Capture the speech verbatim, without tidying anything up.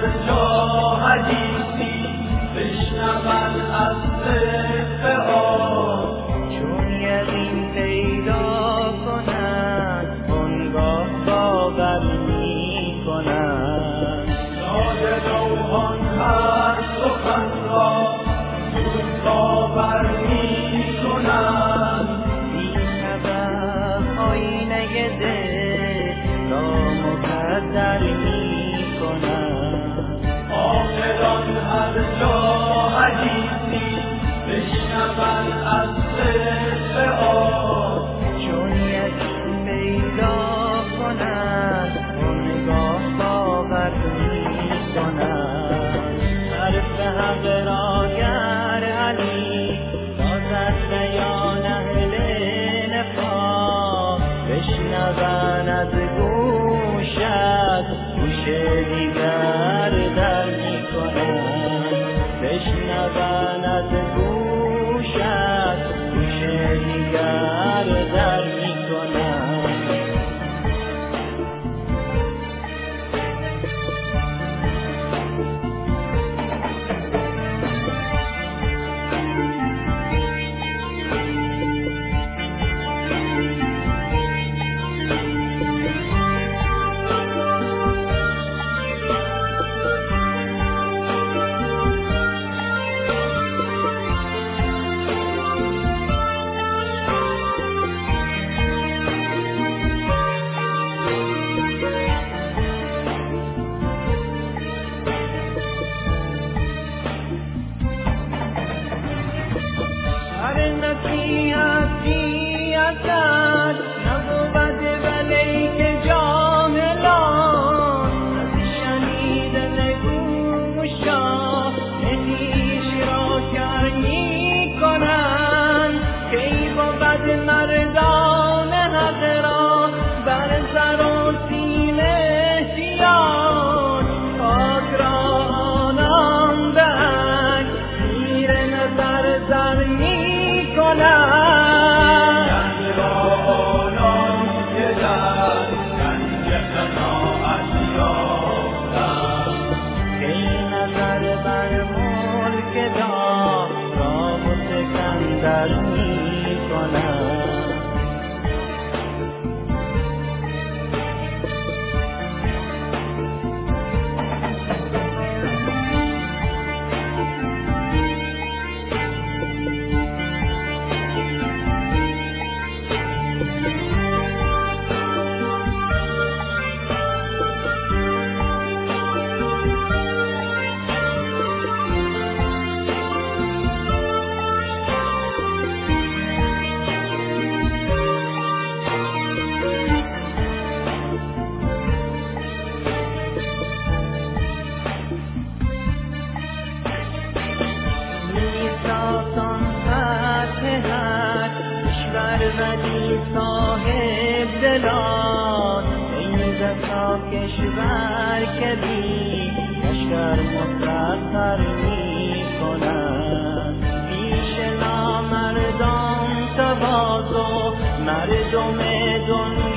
جا حدیثی بشنون از صدق آن، چون یقین پیدا کنند آنگاه باور می کنند. ساده روحان هر سخن را زود باور می کنند. بی سبب آینه دل را مقدر می کنند. عاقلان هر جا حدیثی بشنون از صدق آن، چون یقین پیدا کنند آنگاه باور می کنند. حرف حق را گر علی سازد بیان اهل نفاق، بشنون از گوشت گوش دیگر در می کنند. بشنون از گوشت گوش دیگر در می کنند. نصیحتی ازت نبود ولیک جاهلان، شنیدن گوشا نهیش را کر می کنند. کی بود مردان حق را بر سر و سیم احتیاج، پاک را آنان دهند زیر نظر زر می کنند. گنج را آنان که در گنج قناعت یافتند، کی نظر بر ملک دار را متکندر می کنند. ولی صاحب دلان ایزتا کشور کبی لشکر مسخر می کنند. پیش نامردان تواضع مردم دنیا